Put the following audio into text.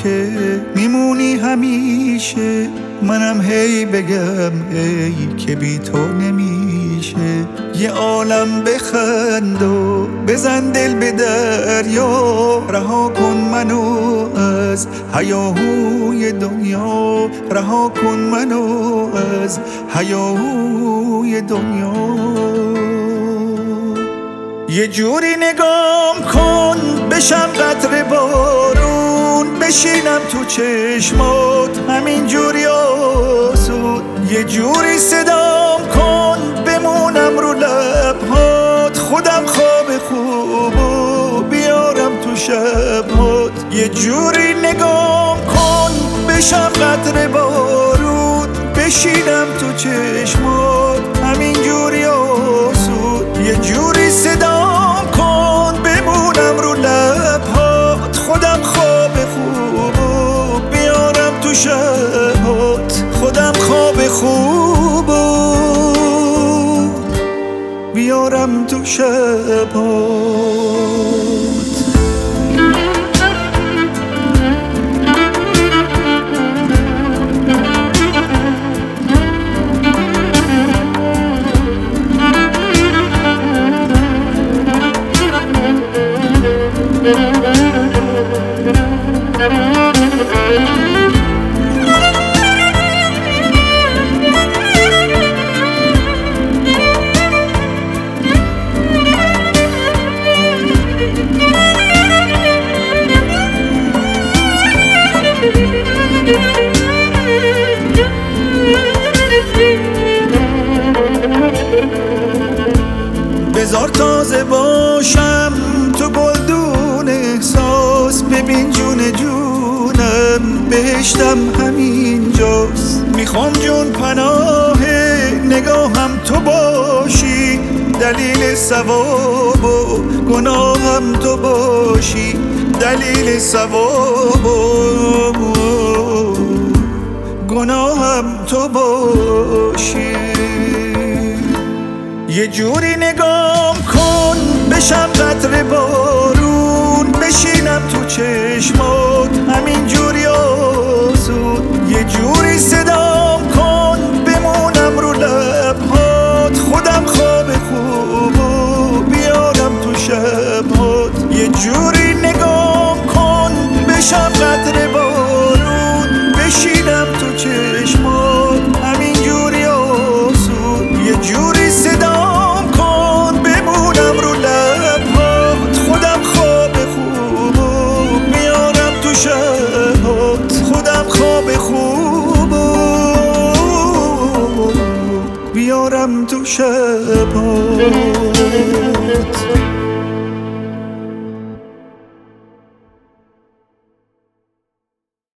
که میمونی همیشه، منم هی بگم ای که بی تو نمیشه. یه عالم بخند و بزن دل به دریا، رها کن منو از هیاهوی دنیا، رها کن منو از هیاهوی دنیا. یه جوری نگام کن بشم قطره بارون، بشینم تو چشمات همین جوری آسود. یه جوری صدام کن بمونم رو لبهات، خودم خواب خوبو بیارم تو شبهات. یه جوری نگام کن بشم قطره بارون، بشینم تو چشمات همین جوری آسود. یه جوری صدام کن بمونم رو لبهات، خودم خواب خوبو بیارم تو شبهات، خودم خواب خوبو بیارم تو شبهات. بذار تازه باشم تو گلدون احساس، ببین جون جونم بهشتم همین جاست. میخوام جون پناه نگاهم تو باشی، دلیل ثواب و گناهم تو باشی، دلیل ثواب و گناهم تو باشی. یه جوری نگام کن بشم قطره بارون، بشینم تو چشمات همین جوری آسود. یه جوری صدام کن بمونم رو لبهات، خودم خواب خوبو بیارم تو شبهات. یه جوری نگام کن بشم قطره بارون، بشینم تو چشمات همین جوری آسود. یه جوری صدام کن بمونم رو لبهات، خودم خواب خوبو میارم تو شبهات، خودم خواب خوبو بیارم تو شبهات.